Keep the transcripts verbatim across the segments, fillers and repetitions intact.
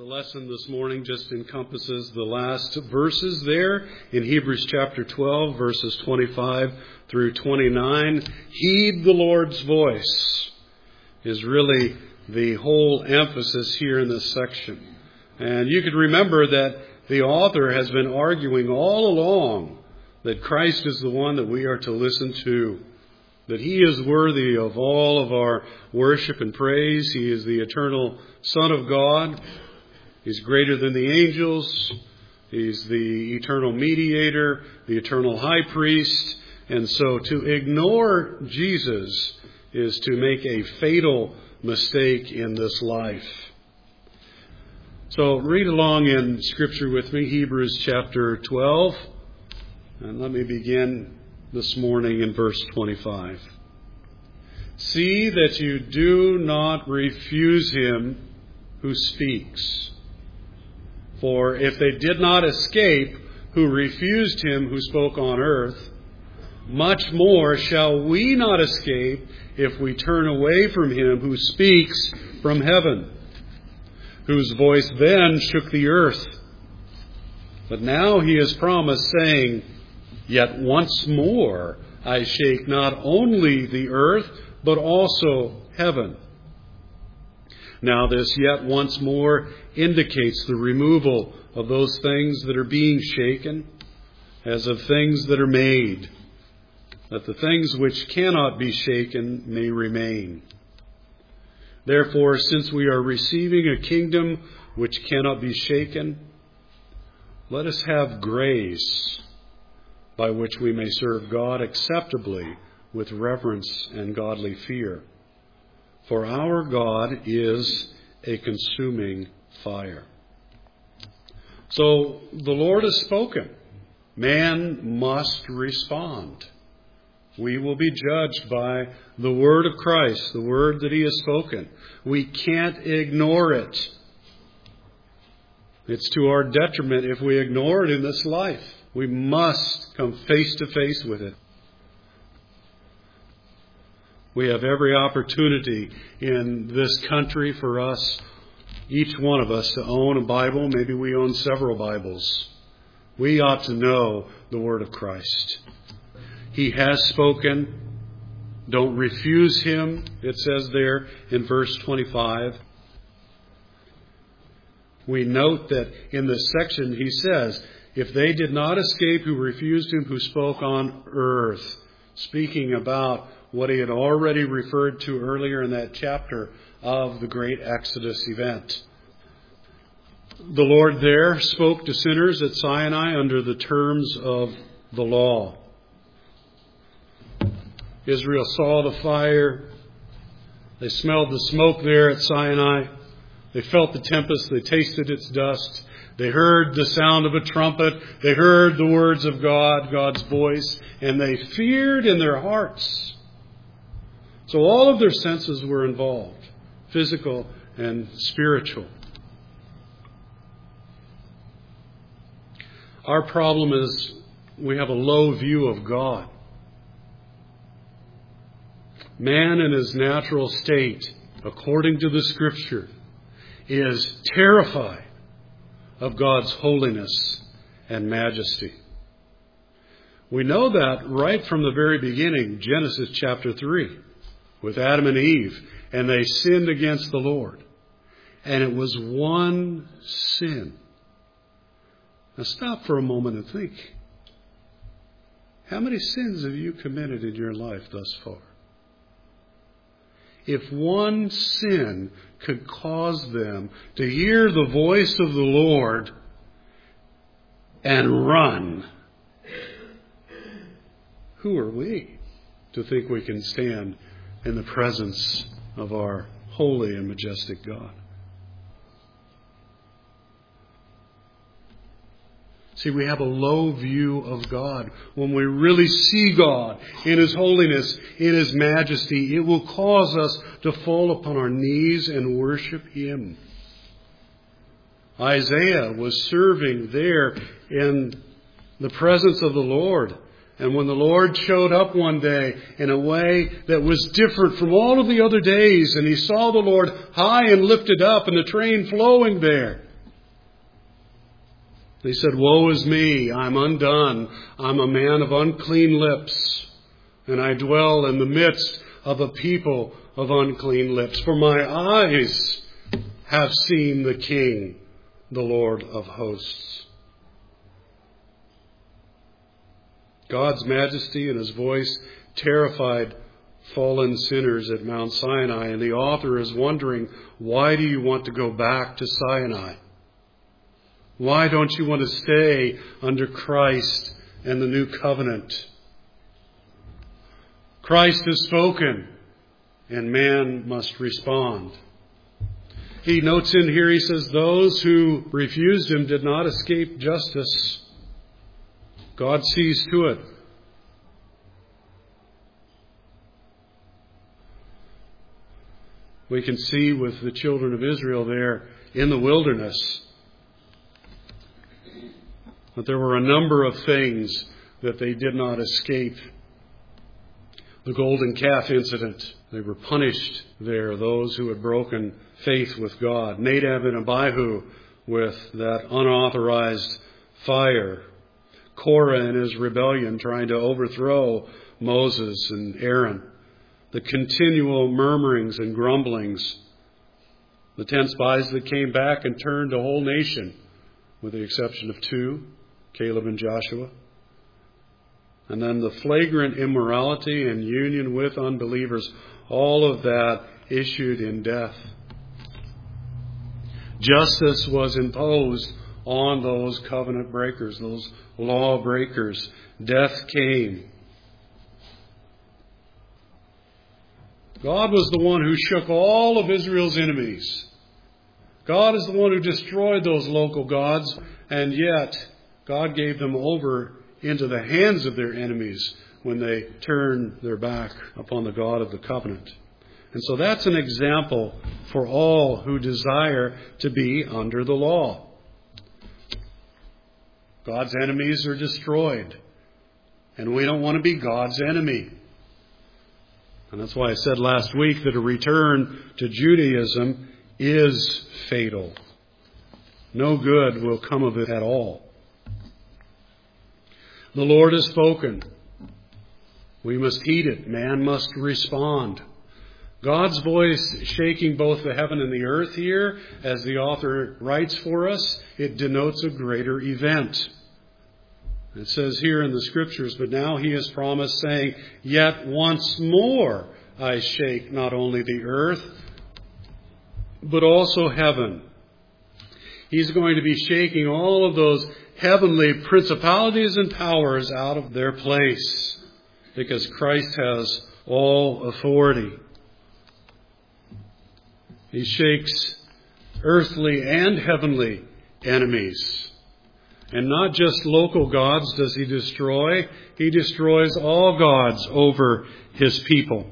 The lesson this morning just encompasses the last verses there in Hebrews chapter twelve, verses twenty-five through twenty-nine. Heed the Lord's voice is really the whole emphasis here in this section. And you could remember that the author has been arguing all along that Christ is the one that we are to listen to, that He is worthy of all of our worship and praise. He is the eternal Son of God. He's greater than the angels. He's the eternal mediator, the eternal high priest. And so to ignore Jesus is to make a fatal mistake in this life. So read along in Scripture with me, Hebrews chapter twelve. And let me begin this morning in verse twenty-five. See that you do not refuse Him who speaks. For if they did not escape who refused Him who spoke on earth, much more shall we not escape if we turn away from Him who speaks from heaven, whose voice then shook the earth. But now He has promised, saying, Yet once more I shake not only the earth, but also heaven. Now this yet once more indicates the removal of those things that are being shaken, as of things that are made, that the things which cannot be shaken may remain. Therefore, since we are receiving a kingdom which cannot be shaken, let us have grace by which we may serve God acceptably with reverence and godly fear. For our God is a consuming fire. So the Lord has spoken. Man must respond. We will be judged by the word of Christ, the word that He has spoken. We can't ignore it. It's to our detriment if we ignore it in this life. We must come face to face with it. We have every opportunity in this country for us, each one of us, to own a Bible. Maybe we own several Bibles. We ought to know the Word of Christ. He has spoken. Don't refuse Him, it says there in verse twenty-five. We note that in this section He says, if they did not escape who refused Him who spoke on earth, speaking about what He had already referred to earlier in that chapter of the great Exodus event. The Lord there spoke to sinners at Sinai under the terms of the law. Israel saw the fire. They smelled the smoke there at Sinai. They felt the tempest. They tasted its dust. They heard the sound of a trumpet. They heard the words of God, God's voice, and they feared in their hearts. So all of their senses were involved, physical and spiritual. Our problem is we have a low view of God. Man in his natural state, according to the Scripture, is terrified of God's holiness and majesty. We know that right from the very beginning, Genesis chapter three. With Adam and Eve, and they sinned against the Lord. And it was one sin. Now stop for a moment and think. How many sins have you committed in your life thus far? If one sin could cause them to hear the voice of the Lord and run, who are we to think we can stand in the presence of our holy and majestic God? See, we have a low view of God. When we really see God in His holiness, in His majesty, it will cause us to fall upon our knees and worship Him. Isaiah was serving there in the presence of the Lord. And when the Lord showed up one day in a way that was different from all of the other days, and he saw the Lord high and lifted up and the train flowing there, They said, "Woe is me, I'm undone. I'm a man of unclean lips, and I dwell in the midst of a people of unclean lips. For my eyes have seen the King, the Lord of hosts." God's majesty and his voice terrified fallen sinners at Mount Sinai, and the author is wondering, why do you want to go back to Sinai? Why don't you want to stay under Christ and the new covenant? Christ has spoken, and man must respond. He notes in here, he says, those who refused him did not escape justice. God sees to it. We can see with the children of Israel there in the wilderness that there were a number of things that they did not escape. The golden calf incident, they were punished there, those who had broken faith with God. Nadab and Abihu with that unauthorized fire. Korah and his rebellion trying to overthrow Moses and Aaron. The continual murmurings and grumblings. The ten spies that came back and turned a whole nation, with the exception of two, Caleb and Joshua. And then the flagrant immorality and union with unbelievers, all of that issued in death. Justice was imposed on those covenant breakers, those law breakers. Death came. God was the one who shook all of Israel's enemies. God is the one who destroyed those local gods, and yet God gave them over into the hands of their enemies when they turned their back upon the God of the covenant. And so that's an example for all who desire to be under the law. God's enemies are destroyed, and we don't want to be God's enemy. And that's why I said last week that a return to Judaism is fatal. No good will come of it at all. The Lord has spoken. We must heed it. Man must respond. God's voice shaking both the heaven and the earth here, as the author writes for us, it denotes a greater event. It says here in the Scriptures, but now he has promised, saying, yet once more I shake not only the earth, but also heaven. He's going to be shaking all of those heavenly principalities and powers out of their place, because Christ has all authority. He shakes earthly and heavenly enemies. And not just local gods does he destroy. He destroys all gods over his people.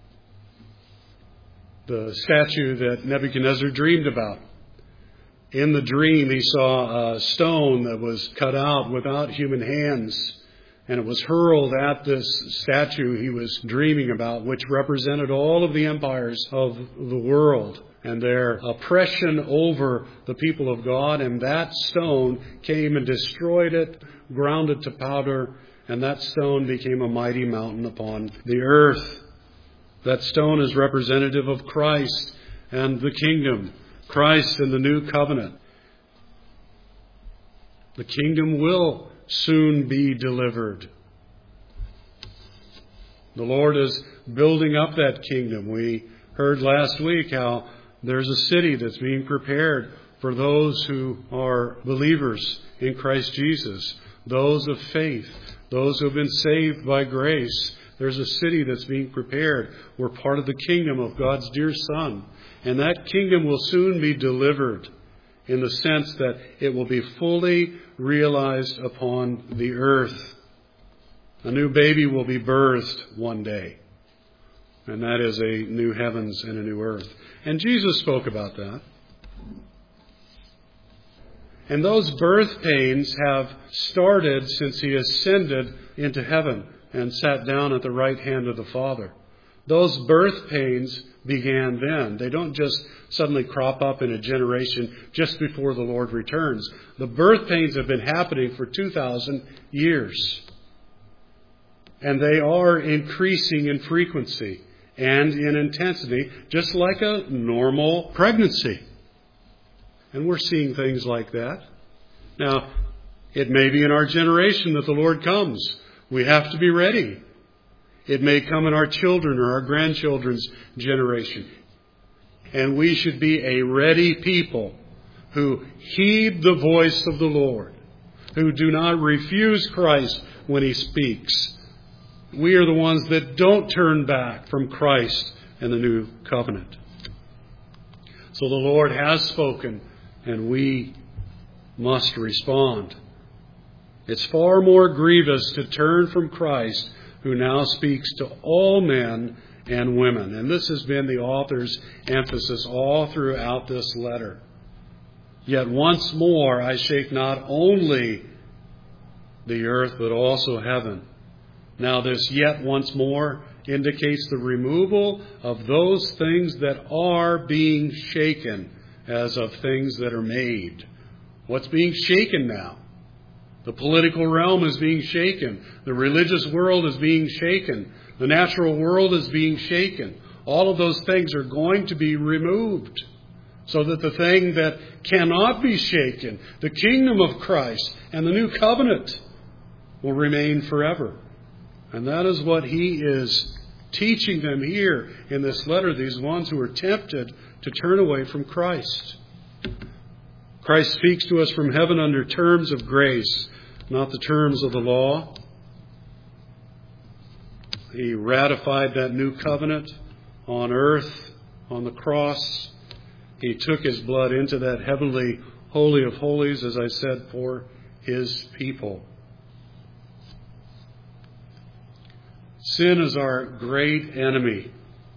The statue that Nebuchadnezzar dreamed about. In the dream, he saw a stone that was cut out without human hands. And it was hurled at this statue he was dreaming about, which represented all of the empires of the world and their oppression over the people of God. And that stone came and destroyed it, ground it to powder, and that stone became a mighty mountain upon the earth. That stone is representative of Christ and the kingdom, Christ and the new covenant. The kingdom will soon be delivered. The Lord is building up that kingdom. We heard last week how there's a city that's being prepared for those who are believers in Christ Jesus, those of faith, those who have been saved by grace. There's a city that's being prepared. We're part of the kingdom of God's dear Son. And that kingdom will soon be delivered in the sense that it will be fully realized upon the earth. A new baby will be birthed one day. And that is a new heavens and a new earth. And Jesus spoke about that. And those birth pains have started since he ascended into heaven and sat down at the right hand of the Father. Those birth pains began then. They don't just suddenly crop up in a generation just before the Lord returns. The birth pains have been happening for two thousand years. And they are increasing in frequency and in intensity, just like a normal pregnancy. And we're seeing things like that. Now, it may be in our generation that the Lord comes. We have to be ready. It may come in our children or our grandchildren's generation. And we should be a ready people who heed the voice of the Lord, who do not refuse Christ when He speaks. We are the ones that don't turn back from Christ and the new covenant. So the Lord has spoken, and we must respond. It's far more grievous to turn from Christ, who now speaks to all men and women. And this has been the author's emphasis all throughout this letter. Yet once more I shake not only the earth, but also heaven. Now this yet once more indicates the removal of those things that are being shaken as of things that are made. What's being shaken now? The political realm is being shaken. The religious world is being shaken. The natural world is being shaken. All of those things are going to be removed so that the thing that cannot be shaken, the kingdom of Christ and the new covenant, will remain forever. And that is what he is teaching them here in this letter, these ones who are tempted to turn away from Christ. Christ speaks to us from heaven under terms of grace, not the terms of the law. He ratified that new covenant on earth, on the cross. He took His blood into that heavenly holy of holies, as I said, for His people. Sin is our great enemy.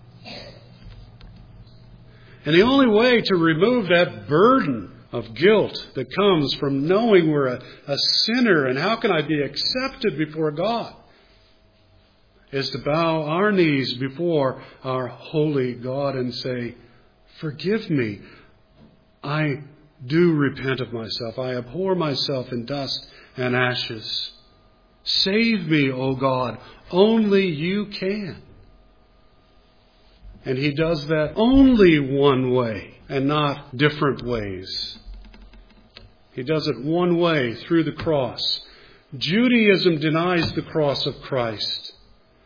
And the only way to remove that burden of guilt that comes from knowing we're a, a sinner and how can I be accepted before God is to bow our knees before our holy God and say, forgive me. I do repent of myself. I abhor myself in dust and ashes. Save me, O God. Only You can. And He does that only one way and not different ways. He does it one way, through the cross. Judaism denies the cross of Christ.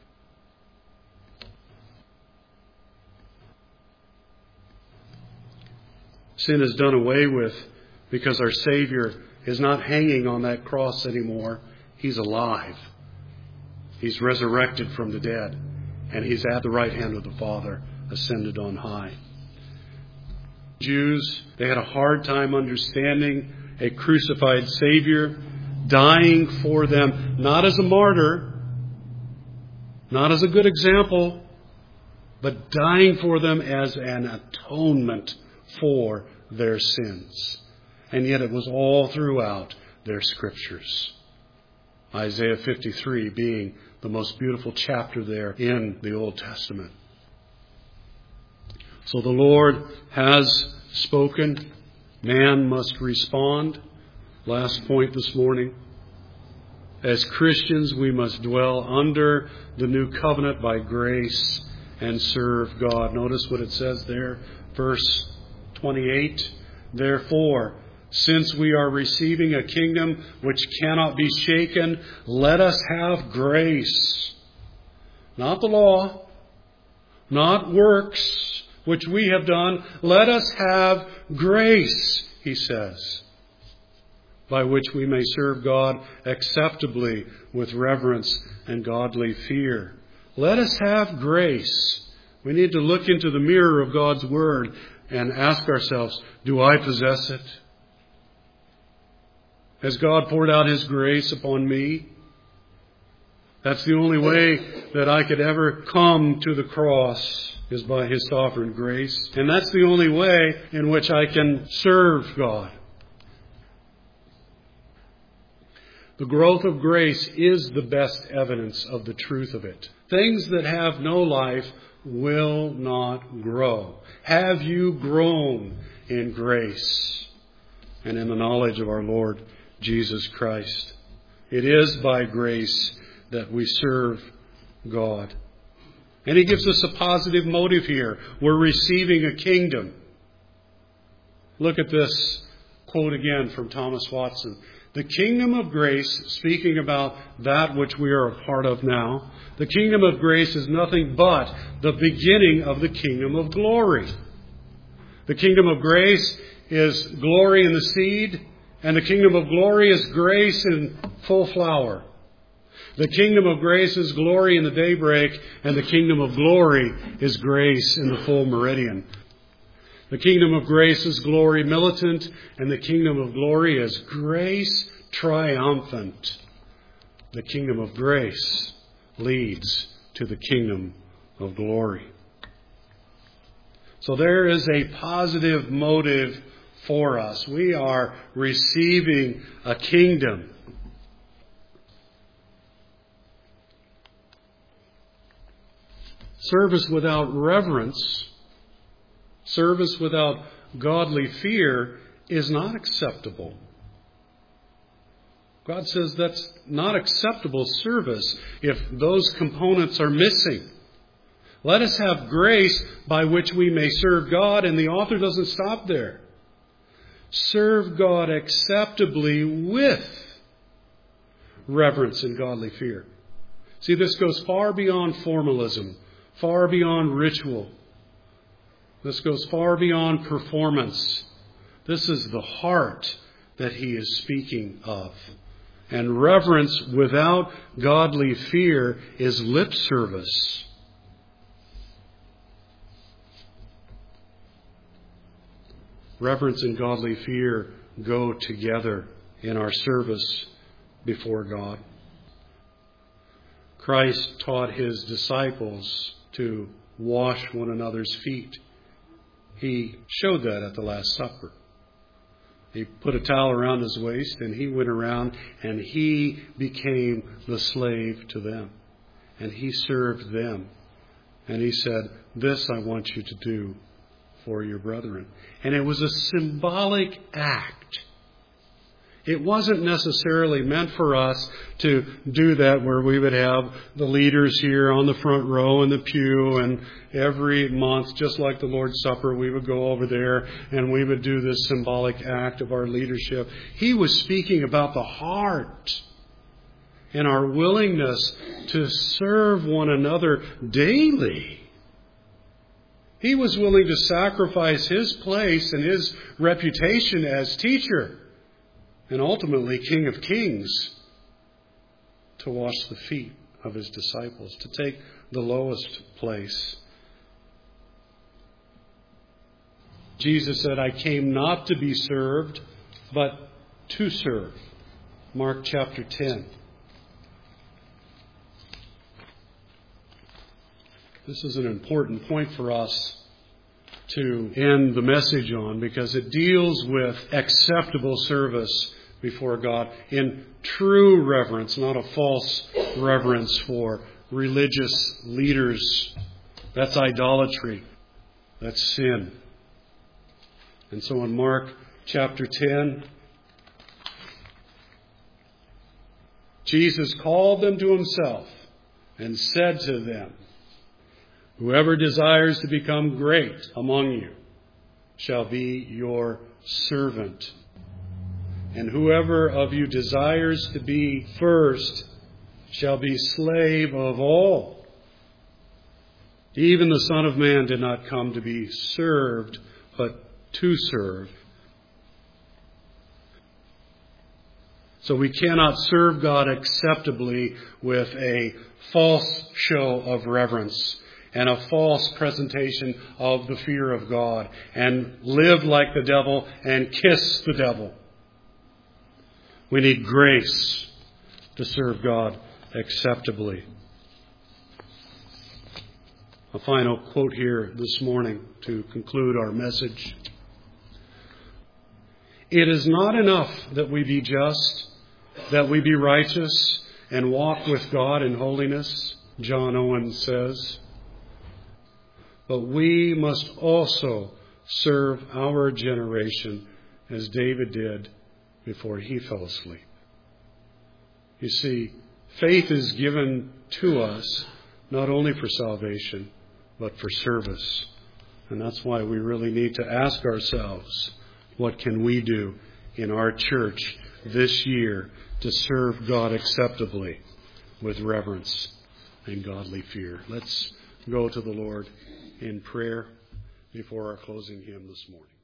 Sin is done away with because our Savior is not hanging on that cross anymore. He's alive. He's resurrected from the dead. And He's at the right hand of the Father, ascended on high. Jews, they had a hard time understanding a crucified Savior dying for them, not as a martyr, not as a good example, but dying for them as an atonement for their sins. And yet it was all throughout their scriptures. Isaiah fifty-three being the most beautiful chapter there in the Old Testament. So the Lord has spoken. Man must respond. Last point this morning. As Christians, we must dwell under the new covenant by grace and serve God. Notice what it says there, verse twenty-eight. Therefore, since we are receiving a kingdom which cannot be shaken, let us have grace. Not the law, not works, which we have done. Let us have grace, he says, by which we may serve God acceptably with reverence and godly fear. Let us have grace. We need to look into the mirror of God's Word and ask ourselves, do I possess it? Has God poured out His grace upon me? That's the only way that I could ever come to the cross, is by His sovereign grace. And that's the only way in which I can serve God. The growth of grace is the best evidence of the truth of it. Things that have no life will not grow. Have you grown in grace and in the knowledge of our Lord Jesus Christ? It is by grace that we serve God. And He gives us a positive motive here. We're receiving a kingdom. Look at this quote again from Thomas Watson. The kingdom of grace, speaking about that which we are a part of now, the kingdom of grace is nothing but the beginning of the kingdom of glory. The kingdom of grace is glory in the seed, and the kingdom of glory is grace in full flower. The kingdom of grace is glory in the daybreak, and the kingdom of glory is grace in the full meridian. The kingdom of grace is glory militant, and the kingdom of glory is grace triumphant. The kingdom of grace leads to the kingdom of glory. So there is a positive motive for us. We are receiving a kingdom. Service without reverence, service without godly fear is not acceptable. God says that's not acceptable service if those components are missing. Let us have grace by which we may serve God, and the author doesn't stop there. Serve God acceptably with reverence and godly fear. See, this goes far beyond formalism, far beyond ritual. This goes far beyond performance. This is the heart that he is speaking of. And reverence without godly fear is lip service. Reverence and godly fear go together in our service before God. Christ taught his disciples to wash one another's feet. He showed that at the Last Supper. He put a towel around his waist and he went around and he became the slave to them. And he served them. And he said, "This I want you to do for your brethren." And it was a symbolic act. It wasn't necessarily meant for us to do that where we would have the leaders here on the front row in the pew, and every month, just like the Lord's Supper, we would go over there and we would do this symbolic act of our leadership. He was speaking about the heart and our willingness to serve one another daily. He was willing to sacrifice his place and his reputation as teacher and ultimately King of Kings to wash the feet of his disciples, to take the lowest place. Jesus said, "I came not to be served, but to serve." Mark chapter ten. This is an important point for us to end the message on, because it deals with acceptable service before God in true reverence, not a false reverence for religious leaders. That's idolatry. That's sin. And so in Mark chapter ten, Jesus called them to himself and said to them, "Whoever desires to become great among you shall be your servant. And whoever of you desires to be first shall be slave of all. Even the Son of Man did not come to be served, but to serve." So we cannot serve God acceptably with a false show of reverence and a false presentation of the fear of God, and live like the devil and kiss the devil. We need grace to serve God acceptably. A final quote here this morning to conclude our message. "It is not enough that we be just, that we be righteous and walk with God in holiness," John Owen says. but we must also serve our generation as David did before he fell asleep. You see, faith is given to us not only for salvation, but for service. And that's why we really need to ask ourselves, what can we do in our church this year to serve God acceptably with reverence and godly fear? Let's go to the Lord in prayer before our closing hymn this morning.